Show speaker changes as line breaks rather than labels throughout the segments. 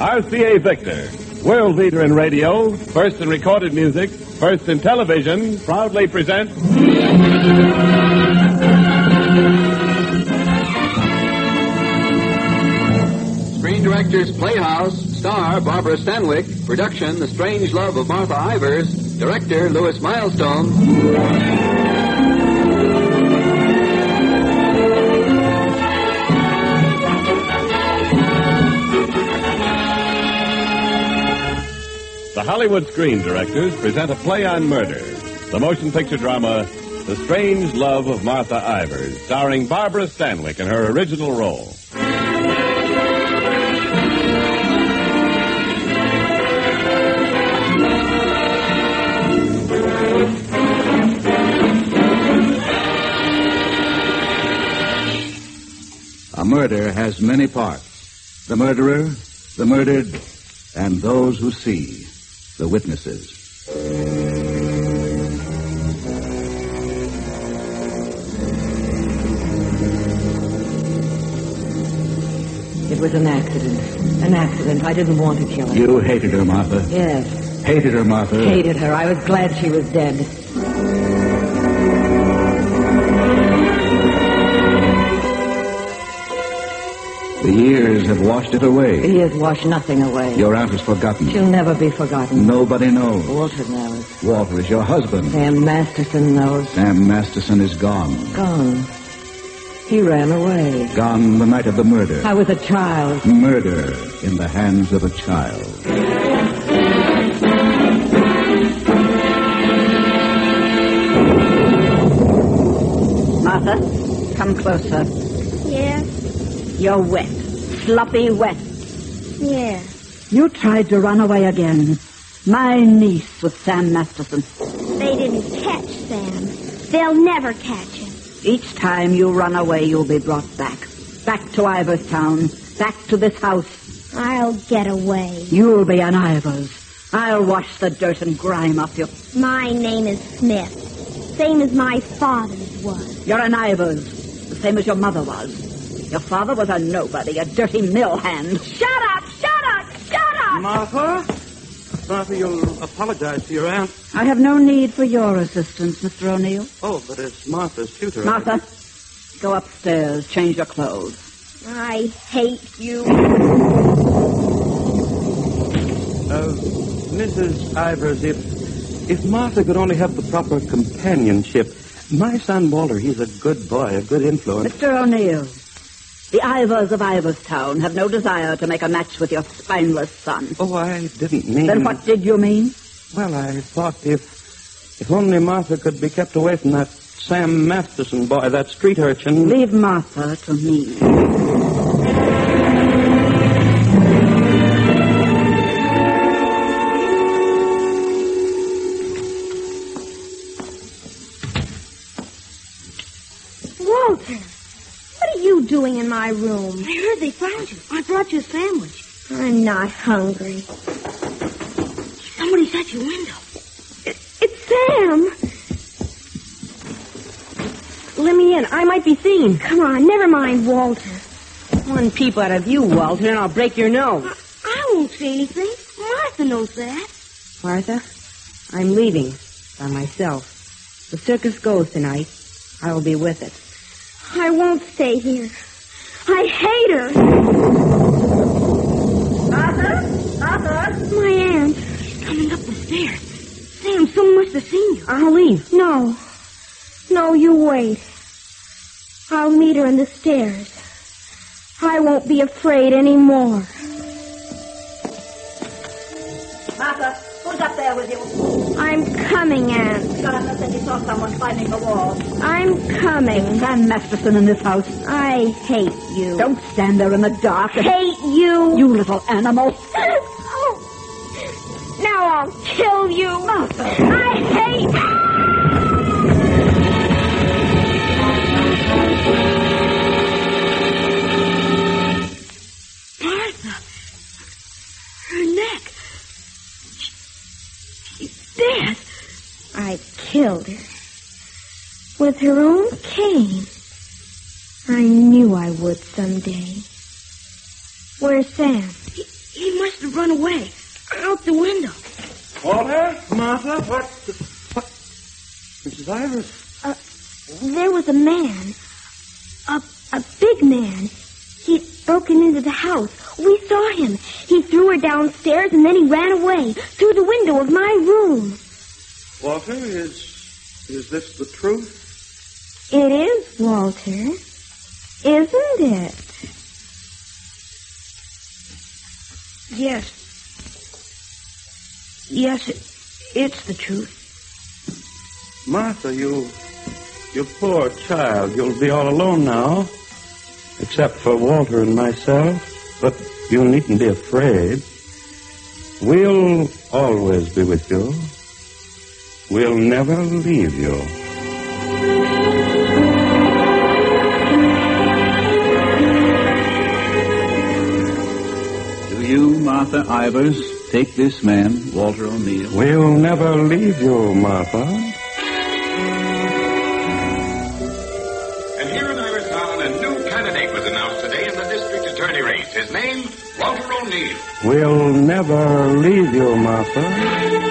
RCA Victor, world leader in radio, first in recorded music, first in television, proudly presents...
Screen Directors Playhouse, star Barbara Stanwyck, production The Strange Love of Martha Ivers, director Louis Milestone.
The Hollywood Screen Directors present a play on murder, the motion picture drama, The Strange Love of Martha Ivers, starring Barbara Stanwyck in her original role.
A murder has many parts. The murderer, the murdered, and those who see, the witnesses.
It was an accident. An accident. I didn't want to kill her.
You hated her, Martha.
Yes.
Hated her, Martha.
Hated her. I was glad she was dead.
The years have washed it away.
He has washed nothing away.
Your aunt is forgotten.
She'll never be forgotten.
Nobody knows.
Walter knows.
Walter is your husband.
Sam Masterson knows.
Sam Masterson is gone.
Gone. He ran away.
Gone the night of the murder.
I was a child.
Murder in the hands of a child.
Martha, come closer.
Yes?
You're wet. Sloppy wet.
Yes.
You tried to run away again. My niece with Sam Masterson.
They didn't catch Sam. They'll never catch him.
Each time you run away, you'll be brought back. Back to Iverstown. Back to this house.
I'll get away.
You'll be an Ivers. I'll wash the dirt and grime off you.
My name is Smith. Same as my father's was.
You're an Ivers. The same as your mother was. Your father was a nobody, a dirty mill hand.
Shut up! Shut up! Shut up!
Martha, you'll apologize to your aunt.
I have no need for your assistance, Mr. O'Neill.
Oh, but it's Martha's tutor.
Martha, go upstairs, change your clothes.
I hate you.
Mrs. Ivers, if Martha could only have the proper companionship. My son Walter, he's a good boy, a good influence.
Mr. O'Neill, the Ivers of Iverstown have no desire to make a match with your spineless son.
Oh, I didn't mean...
Then what did you mean?
Well, I thought if only Martha could be kept away from that Sam Masterson boy, that street urchin...
Leave Martha to me.
Walter! What are you doing in my room?
I heard they found you. I brought you a sandwich.
I'm not hungry.
Somebody's at your window.
It's Sam!
Let me in. I might be seen.
Come on, never mind, Walter.
One peep out of you, Walter, and I'll break your nose.
I won't say anything. Martha knows that.
Martha, I'm leaving by myself. The circus goes tonight. I will be with it.
I won't stay here. I hate her.
Martha?
My aunt.
She's coming up the stairs. Sam, someone must have seen you.
I'll leave.
No. No, you wait. I'll meet her in the stairs. I won't be afraid anymore.
Martha, who's up there with you?
I'm coming, Aunt.
Jonathan said he saw someone climbing the wall.
I'm coming.
Sam Masterson in this house.
I hate you.
Don't stand there in the dark.
Hate you.
You little animal.
Oh. Now I'll kill you.
Martha.
I hate...
Martha. Her neck. She's dead.
I killed her. With her own cane. I knew I would someday. Where's Sam?
He must have run away. Out the window.
Walter? Martha? What? Mrs. Ivers?
There was a man. A big man. He'd broken into the house. We saw him. He threw her downstairs and then he ran away through the window of my room.
Walter, is this the truth?
It is, Walter. Isn't it?
Yes. Yes, it's the truth.
Martha, you poor child. You'll be all alone now. Except for Walter and myself. But you needn't be afraid. We'll always be with you. We'll never leave you.
Do you, Martha Ivers, take this man, Walter O'Neill?
We'll never leave you, Martha.
And here in Iverstown, a new candidate was announced today in the district attorney race. His name, Walter O'Neill.
We'll never leave you, Martha.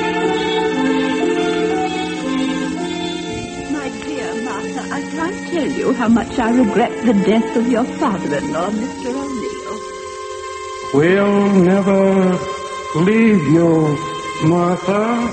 I can't tell you how much I regret the death of your father-in-law, Mr. O'Neill.
We'll never leave you, Martha.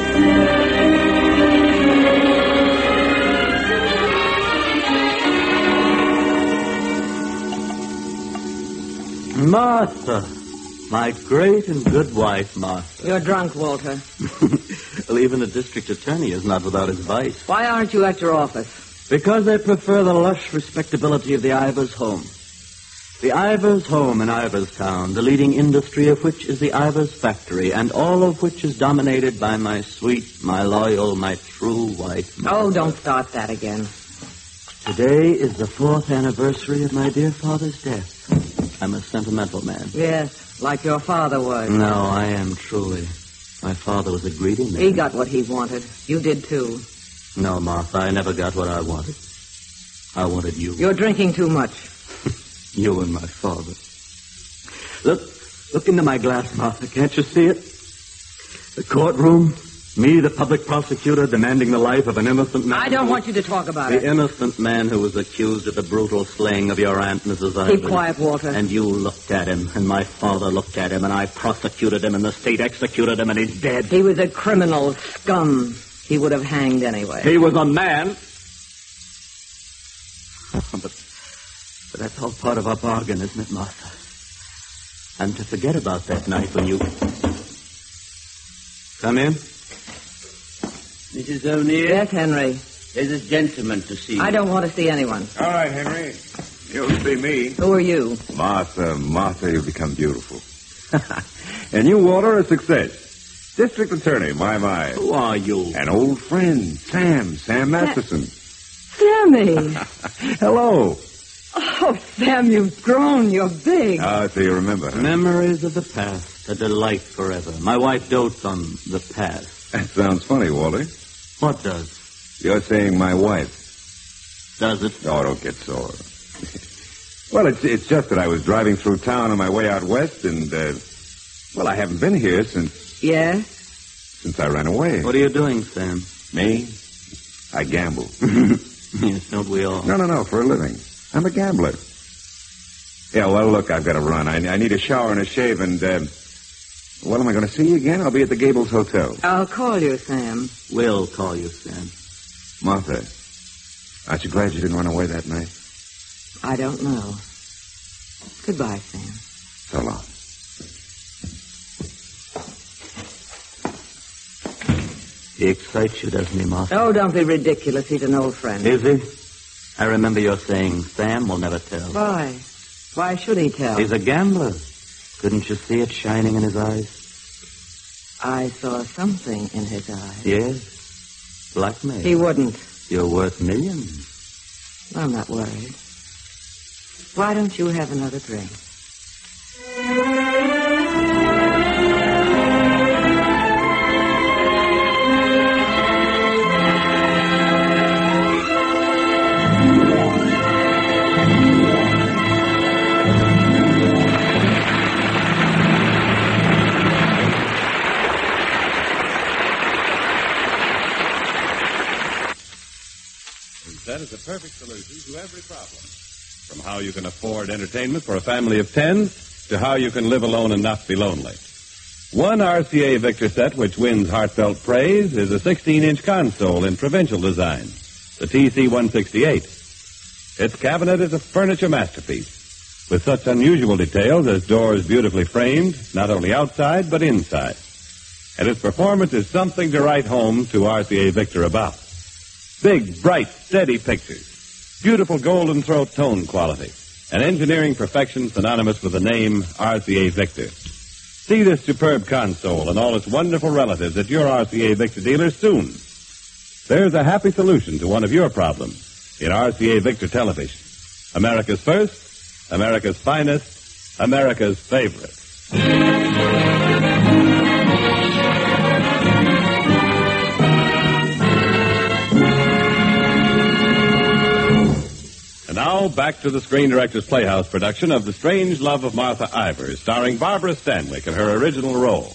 Martha, my great and good wife, Martha.
You're drunk, Walter.
Well, even the district attorney is not without his vice.
Why aren't you at your office?
Because I prefer the lush respectability of the Ivers home. The Ivers home in Iverstown, the leading industry of which is the Ivers factory, and all of which is dominated by my sweet, my loyal, my true wife. Martha.
Oh, don't start that again.
Today is the 4th anniversary of my dear father's death. I'm a sentimental man.
Yes, like your father was.
No, I am truly. My father was a greedy man.
He got what he wanted. You did, too.
No, Martha, I never got what I wanted. I wanted you.
You're drinking too much.
You and my father. Look into my glass, Martha. Can't you see it? The courtroom, me, the public prosecutor, demanding the life of an innocent man.
I don't want you to talk about it.
The innocent man who was accused of the brutal slaying of your aunt, Mrs. Ivers.
Keep quiet, Walter.
And you looked at him, and my father looked at him, and I prosecuted him, and the state executed him, and he's dead.
He was a criminal scum. He would have hanged anyway.
He was a man. But that's all part of our bargain, isn't it, Martha? And to forget about that night when you... Come in.
Mrs. O'Neill?
Yes, Henry.
There's this gentleman to see you.
I don't want to see anyone.
All right, Henry. You'll see me.
Who are you?
Martha, you've become beautiful. And you, Walter, a success. District attorney, my.
Who are you?
An old friend, Sam Masterson.
Sammy.
Hello.
Oh, Sam, you've grown. You're big.
So you remember, huh?
Memories of the past, a delight forever. My wife dotes on the past.
That sounds funny, Walter.
What does?
You're saying my wife.
Does it?
Oh, don't get sore. Well, it's just that I was driving through town on my way out west, and, I haven't been here since...
Yes?
Since I ran away.
What are you doing, Sam?
Me? I gamble.
Yes, don't we all?
No, for a living. I'm a gambler. Yeah, well, look, I've got to run. I need a shower and a shave, and, am I going to see you again? I'll be at the Gables Hotel.
I'll call you, Sam.
We'll call you, Sam.
Martha, aren't you glad you didn't run away that night?
I don't know. Goodbye, Sam.
So long.
He excites you, doesn't he, Martha?
Oh, don't be ridiculous. He's an old friend.
Is he? I remember your saying, Sam will never tell.
Why? Why should he tell?
He's a gambler. Couldn't you see it shining in his eyes?
I saw something in his eyes.
Yes. Blackmail.
He wouldn't.
You're worth millions.
I'm not worried. Why don't you have another drink?
set is a perfect solution to every problem. From how you can afford entertainment for a family of 10 to how you can live alone and not be lonely. One RCA Victor set which wins heartfelt praise is a 16-inch console in provincial design, the TC-168. Its cabinet is a furniture masterpiece with such unusual details as doors beautifully framed, not only outside but inside. And its performance is something to write home to RCA Victor about. Big, bright, steady pictures, beautiful golden throat tone quality, and engineering perfection synonymous with the name RCA Victor. See this superb console and all its wonderful relatives at your RCA Victor dealer soon. There's a happy solution to one of your problems in RCA Victor Television. America's first, America's finest, America's favorite. And now, back to the Screen Directors Playhouse production of The Strange Love of Martha Ivers, starring Barbara Stanwyck in her original role.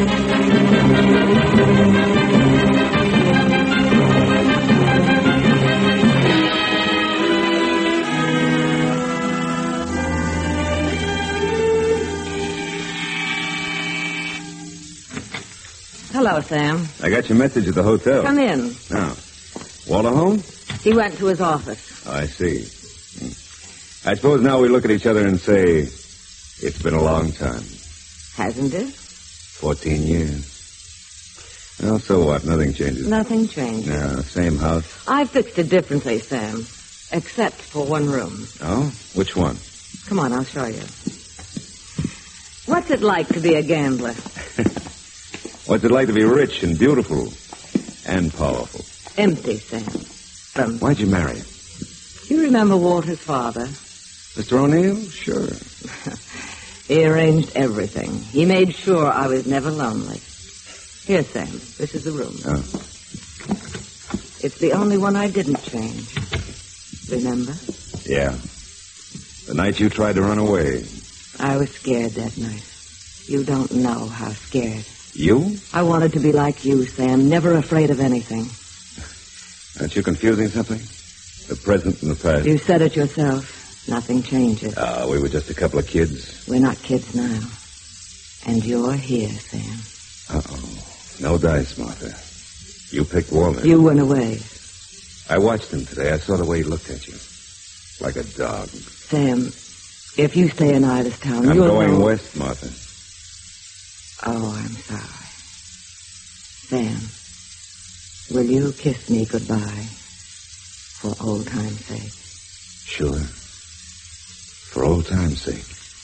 Hello, Sam.
I got your message at the hotel.
Come in.
Oh. Walter home?
He went to his office.
Oh, I see. I suppose now we look at each other and say, it's been a long time.
Hasn't it?
14 years. Well, so what? Nothing changes.
Nothing changes.
No, same house.
I fixed it differently, Sam. Except for one room.
Oh? Which one?
Come on, I'll show you. What's it like to be a gambler?
What's it like to be rich and beautiful and powerful?
Empty, Sam.
Why'd you marry him?
You remember Walter's father?
Mr. O'Neill? Sure.
He arranged everything. He made sure I was never lonely. Here, Sam, this is the room.
Oh.
It's the only one I didn't change. Remember?
Yeah. The night you tried to run away.
I was scared that night. You don't know how scared.
You?
I wanted to be like you, Sam, never afraid of anything.
Aren't you confusing something? The present and the past.
You said it yourself. Nothing changes.
We were just a couple of kids.
We're not kids now. And you're here, Sam.
Uh-oh. No dice, Martha. You picked Walter.
You went away.
I watched him today. I saw the way he looked at you. Like a dog.
Sam, if you stay in Iverstown,
I'm
you'll
going
know...
west, Martha.
Oh, I'm sorry. Sam, will you kiss me goodbye? For old time's sake.
Sure. For old time's sake.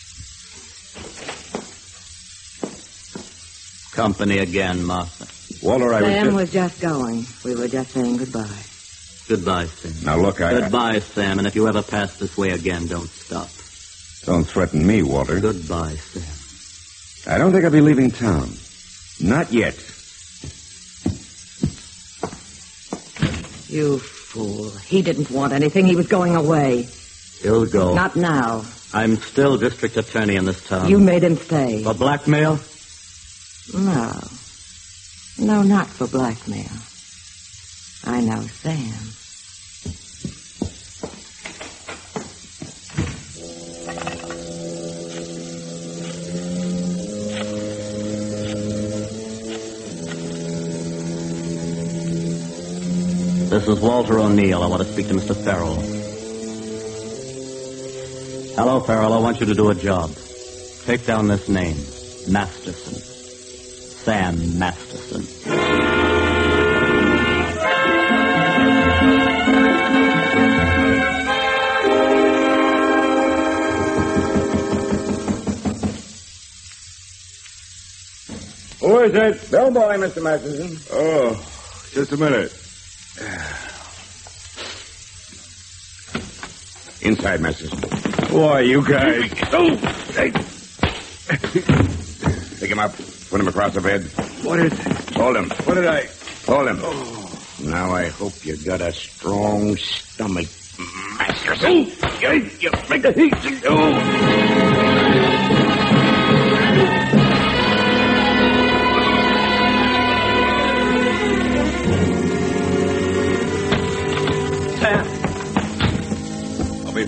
Company again, Martha.
Walter,
Sam was just going. We were just saying goodbye.
Goodbye, Sam.
Now, look,
Goodbye, Sam, and if you ever pass this way again, don't stop.
Don't threaten me, Walter.
Goodbye, Sam.
I don't think I'll be leaving town. Not yet.
You fool. He didn't want anything. He was going away.
He'll go.
Not now.
I'm still district attorney in this town.
You made him stay.
For blackmail?
No. No, not for blackmail. I know Sam.
This is Walter O'Neill. I want to speak to Mr. Farrell. Hello, Farrell. I want you to do a job. Take down this name. Masterson. Sam Masterson.
Who is it? Bellboy, Mr. Masterson.
Oh, just a minute.
Inside, Masterson.
Who are you guys?
Oh! Hey. Pick him up. Put him across the bed.
What is it?
Hold him.
What did I...
Hold him.
Oh.
Now I hope you got a strong stomach, Masterson. You make the heat.
Sam.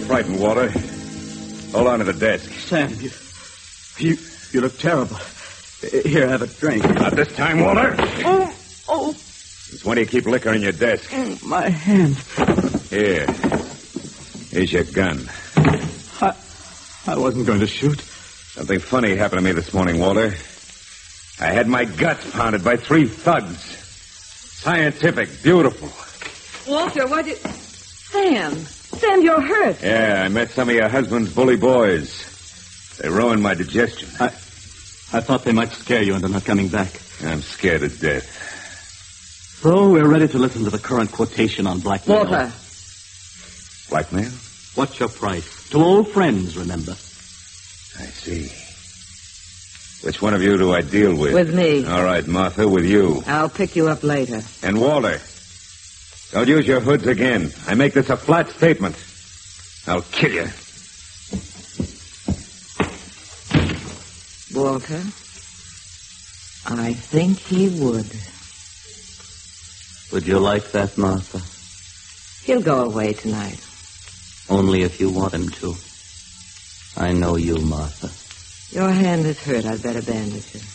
frightened, Walter. Hold on to the desk.
Sam, you look terrible. Here, have a drink.
Not this time, Walter.
Oh.
Since when do you keep liquor in your desk?
My hand.
Here. Here's your gun.
I wasn't going to shoot.
Something funny happened to me this morning, Walter. I had my guts pounded by 3 thugs. Scientific, beautiful.
Walter, what did... Sam, you're hurt.
Yeah, I met some of your husband's bully boys. They ruined my digestion.
I thought they might scare you into not coming back.
I'm scared to death.
So we're ready to listen to the current quotation on blackmail.
Walter.
Blackmail?
What's your price? To old friends, remember.
I see. Which one of you do I deal with?
With me.
All right, Martha, with you.
I'll pick you up later.
And Walter, don't use your hoods again. I make this a flat statement. I'll kill you.
Walter, I think he would.
Would you like that, Martha?
He'll go away tonight.
Only if you want him to. I know you, Martha.
Your hand is hurt. I'd better bandage it.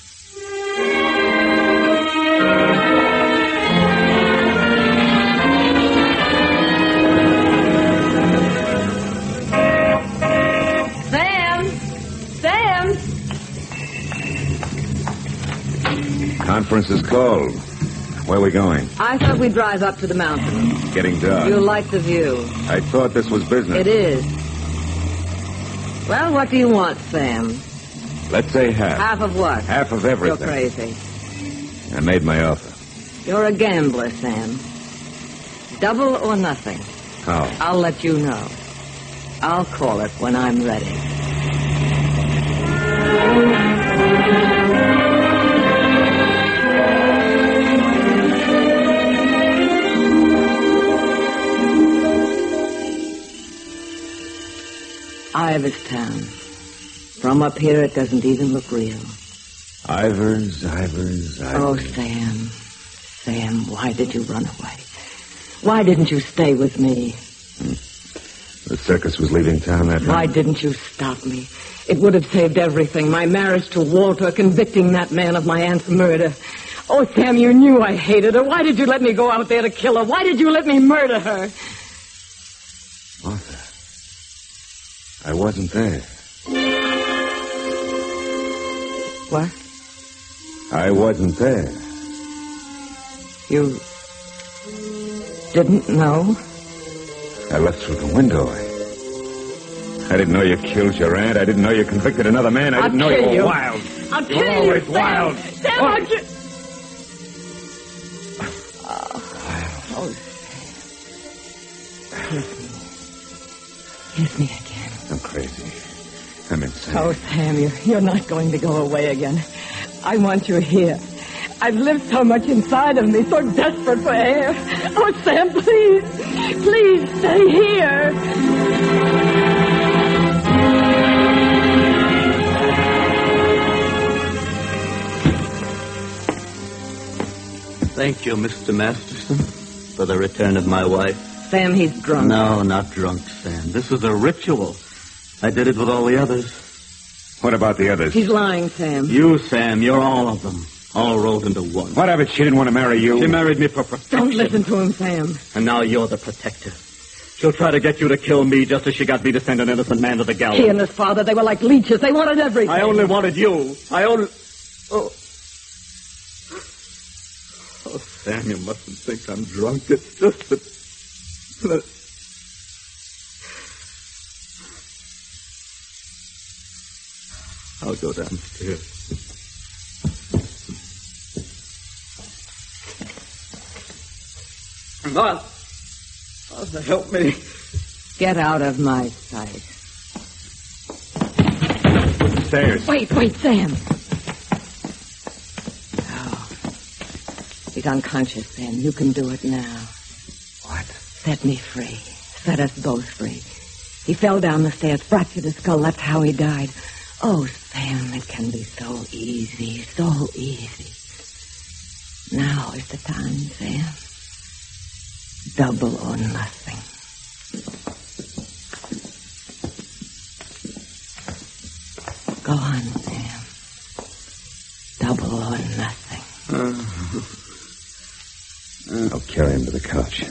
Sam!
Conference is called. Where are we going?
I thought we'd drive up to the mountain.
Getting dark.
You'll like the view.
I thought this was business.
It is. Well, what do you want, Sam?
Let's say half.
Half of what?
Half of everything.
You're crazy.
I made my offer.
You're a gambler, Sam. Double or nothing.
How?
I'll let you know. I'll call it when I'm ready. Iverstown. From up here, it doesn't even look real.
Ivers.
Oh, Sam, why did you run away? Why didn't you stay with me?
The circus was leaving town that night.
Why didn't you stop me? It would have saved everything. My marriage to Walter, convicting that man of my aunt's murder. Oh, Sam, you knew I hated her. Why did you let me go out there to kill her? Why did you let me murder her?
Martha, I wasn't there.
What?
I wasn't there.
You didn't know?
I left through the window. I didn't know you killed your aunt. I didn't know you convicted another man. I didn't know you were wild.
I'll kill
you. You're always
Sam.
wild.
Sam, I'll kill... Oh, Kiss me again.
I'm crazy. I'm insane.
Oh, Sam, you're not going to go away again. I want you here. I've lived so much inside of me, so desperate for air. Oh, Sam, please. Please stay here.
Thank you, Mr. Masterson, for the return of my wife.
Sam, he's drunk.
No, not drunk, Sam. This is a ritual. I did it with all the others.
What about the others?
He's lying, Sam.
You, Sam, you're all of them. All rolled into one.
What of it? She didn't want to marry you.
She married me for protection.
Don't listen to him, Sam.
And now you're the protector. She'll try to get you to kill me just as she got me to send an innocent man to the gallows.
He and his father, they were like leeches. They wanted everything.
I only wanted you. Oh, Sam, you mustn't think I'm drunk. It's just that... I'll go downstairs. Martha, help me.
Get out of my sight.
Stairs.
Wait, Sam. Oh. He's unconscious, Sam. You can do it now.
What?
Set me free. Set us both free. He fell down the stairs, fractured his skull. That's how he died. Oh, Sam, it can be so easy, so easy. Now is the time, Sam. Double or nothing.
I'll carry him to the couch.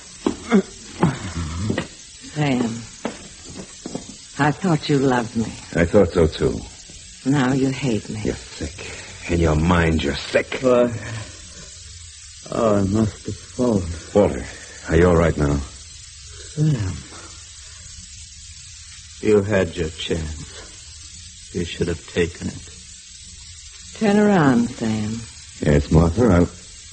Sam, I thought you loved me.
I thought so, too.
Now you hate me.
You're sick. In your mind, you're sick.
Oh, I must have fallen.
Walter, are you all right now?
Sam, you had your chance. You should have taken it.
Turn around, Sam.
Yes, Martha,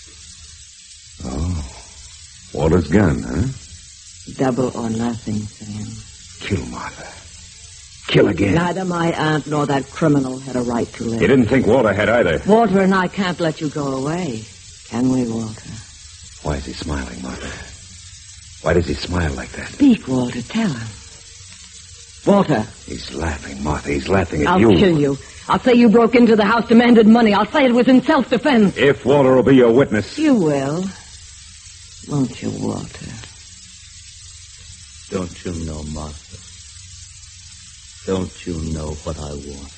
Oh, Walter's gun, huh?
Double or nothing, Sam.
Kill Martha. Kill again.
Neither my aunt nor that criminal had a right to live.
You didn't think Walter had either.
Walter and I can't let you go away. Can we, Walter?
Why is he smiling, Martha? Why does he smile like that?
Speak, Walter. Tell him. Walter.
He's laughing, Martha. He's laughing at
I'll
you.
kill you. I'll say you broke into the house, demanded money. I'll say it was in self-defense.
If Walter will be your witness.
You will. Won't you, Walter?
Don't you know, Martha? Don't you know what I want?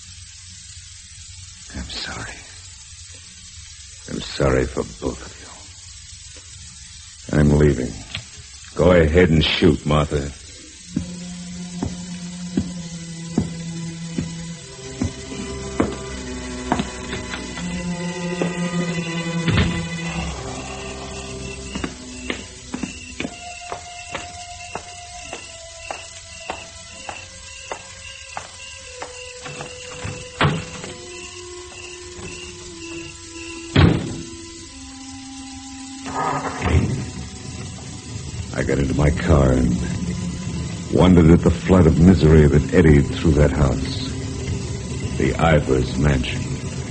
I'm sorry. I'm sorry for both of you. I'm leaving. Go ahead and shoot, Martha. I got into my car and wondered at the flood of misery that eddied through that house. The Ivers mansion.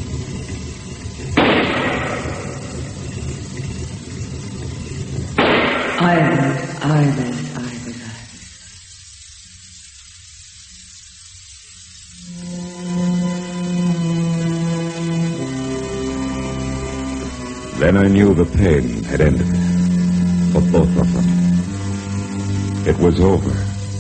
Ivers.
Then I knew the pain had ended. For both of them. It was over.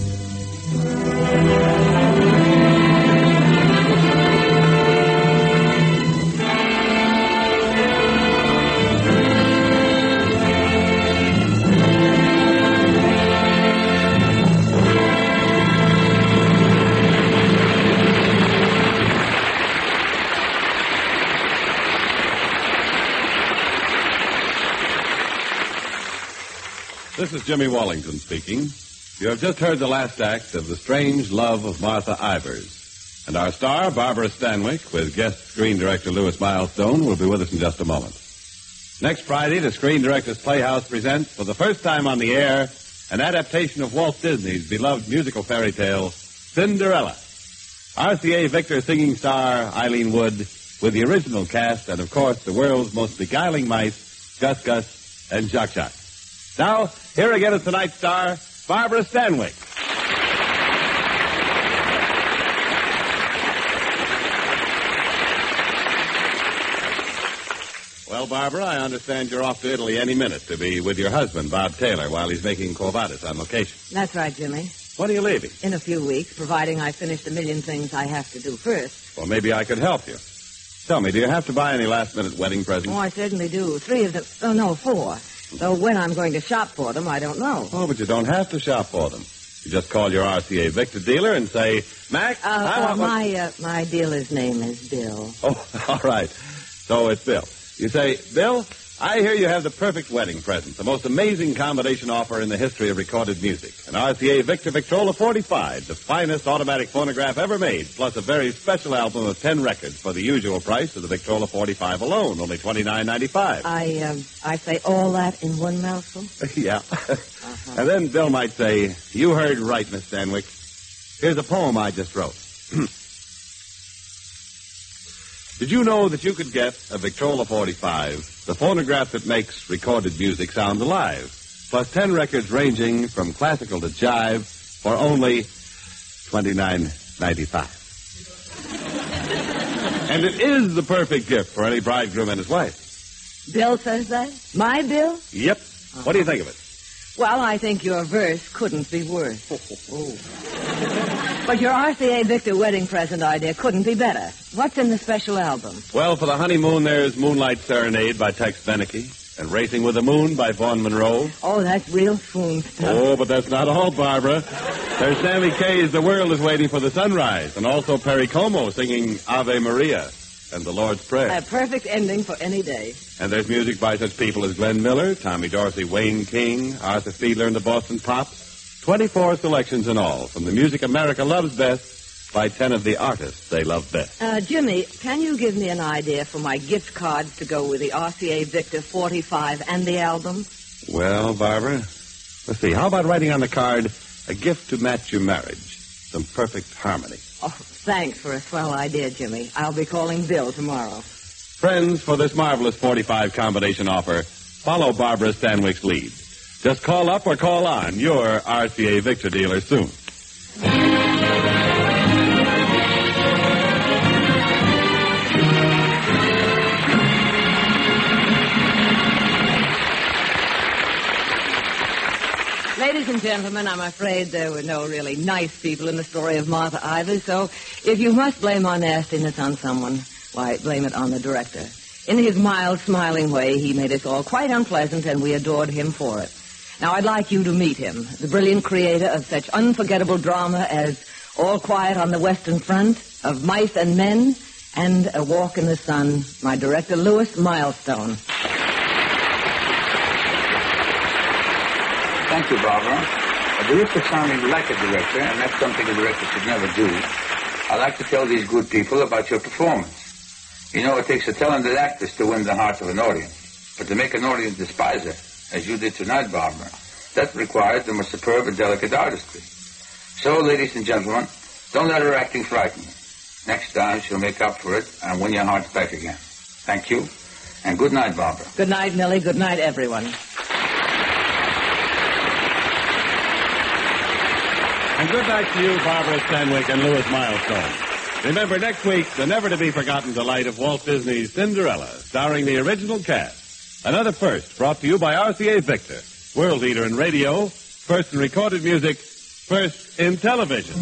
This is Jimmy Wallington speaking. You have just heard the last act of The Strange Love of Martha Ivers. And our star, Barbara Stanwyck, with guest screen director Louis Milestone, will be with us in just a moment. Next Friday, the Screen Directors Playhouse presents, for the first time on the air, an adaptation of Walt Disney's beloved musical fairy tale, Cinderella. RCA Victor singing star Eileen Wood, with the original cast and, of course, the world's most beguiling mice, Gus Gus and Jock Jock. Now, here again is tonight's star, Barbara Stanwyck. Well, Barbara, I understand you're off to Italy any minute to be with your husband, Bob Taylor, while he's making Quo Vadis on location.
That's right, Jimmy.
When are you leaving?
In a few weeks, providing I finish the million things I have to do first.
Well, maybe I could help you. Tell me, do you have to buy any last-minute wedding presents?
Oh, I certainly do. 3 of them. Oh, no, 4. Though when I'm going to shop for them, I don't know.
Oh, but you don't have to shop for them. You just call your RCA Victor dealer and say, Mac,
my dealer's name is Bill.
Oh, all right. So it's Bill. You say, Bill, I hear you have the perfect wedding present, the most amazing combination offer in the history of recorded music. An RCA Victor Victrola 45, the finest automatic phonograph ever made, plus a very special album of 10 records for the usual price of the Victrola 45 alone, only $29.95.
I say all that in one mouthful?
Yeah. And then Bill might say, you heard right, Miss Stanwyck. Here's a poem I just wrote. Did you know that you could get a Victrola 45, the phonograph that makes recorded music sound alive, plus 10 records ranging from classical to jive for only $29.95? And it is the perfect gift for any bridegroom and his wife.
Bill says that? My Bill?
Yep. What do you think of it?
Well, I think your verse couldn't be worse. But your RCA Victor wedding present idea couldn't be better. What's in the special album?
Well, for the honeymoon, there's Moonlight Serenade by Tex Beneke, and Racing with the Moon by Vaughn Monroe.
Oh, that's real swoon stuff.
Oh, but that's not all, Barbara. There's Sammy Kaye's The World is Waiting for the Sunrise, and also Perry Como singing Ave Maria and the Lord's Prayer.
A perfect ending for any day.
And there's music by such people as Glenn Miller, Tommy Dorsey, Wayne King, Arthur Fiedler and the Boston Pops. 24 selections in all from the music America loves best by 10 of the artists they love best.
Jimmy, can you give me an idea for my gift cards to go with the RCA Victor 45 and the album?
Well, Barbara, let's see. How about writing on the card, a gift to match your marriage? Some perfect harmony.
Oh, thanks for a swell idea, Jimmy. I'll be calling Bill tomorrow.
Friends, for this marvelous 45 combination offer, follow Barbara Stanwyck's lead. Just call up or call on your RCA Victor dealer soon.
Ladies and gentlemen, I'm afraid there were no really nice people in the story of Martha Ivers, so if you must blame our nastiness on someone, why, blame it on the director. In his mild, smiling way, he made us all quite unpleasant, and we adored him for it. Now, I'd like you to meet him, the brilliant creator of such unforgettable drama as All Quiet on the Western Front, Of Mice and Men, and A Walk in the Sun, my director, Louis Milestone.
Thank you, Barbara. At the risk of sounding like a director, and that's something a director should never do, I'd like to tell these good people about your performance. You know, it takes a talented actress to win the heart of an audience. But to make an audience despise her, as you did tonight, Barbara, that requires the most superb and delicate artistry. So, ladies and gentlemen, don't let her acting frighten you. Next time, she'll make up for it and win your hearts back again. Thank you, and good night, Barbara.
Good night, Millie. Good night, everyone.
And good night to you, Barbara Stanwyck and Louis Milestone. Remember, next week, the never-to-be-forgotten delight of Walt Disney's Cinderella, starring the original cast. Another first, brought to you by RCA Victor, world leader in radio, first in recorded music, first in television.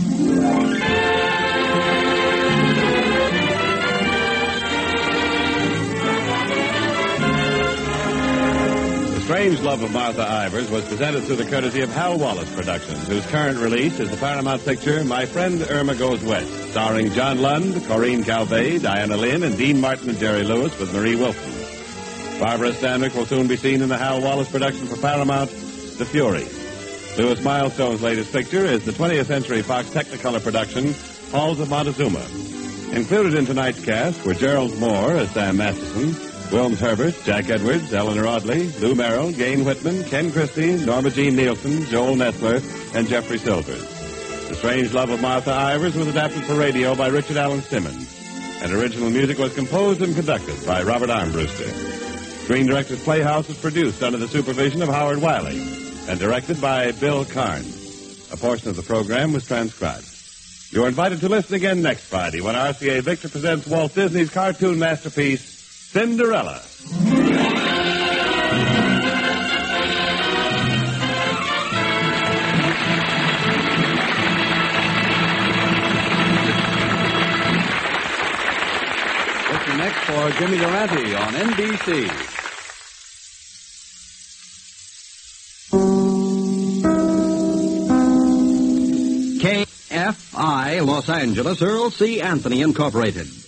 The Strange Love of Martha Ivers was presented through the courtesy of Hal Wallace Productions, whose current release is the Paramount picture My Friend Irma Goes West, starring John Lund, Corinne Calvé, Diana Lynn, and Dean Martin and Jerry Lewis with Marie Wilson. Barbara Stanwyck will soon be seen in the Hal Wallace production for Paramount, The Fury. Louis Milestone's latest picture is the 20th Century Fox Technicolor production, Halls of Montezuma. Included in tonight's cast were Gerald Moore as Sam Masterson, Wilms Herbert, Jack Edwards, Eleanor Audley, Lou Merrill, Gain Whitman, Ken Christie, Norma Jean Nielsen, Joel Nessler, and Jeffrey Silvers. The Strange Love of Martha Ivers was adapted for radio by Richard Allen Simmons, and original music was composed and conducted by Robert Armbruster. Screen Directors Playhouse is produced under the supervision of Howard Wiley and directed by Bill Carnes. A portion of the program was transcribed. You're invited to listen again next Friday when RCA Victor presents Walt Disney's cartoon masterpiece, Cinderella.
Listen next for Jimmy Durante on NBC. KFI Los Angeles, Earl C. Anthony Incorporated.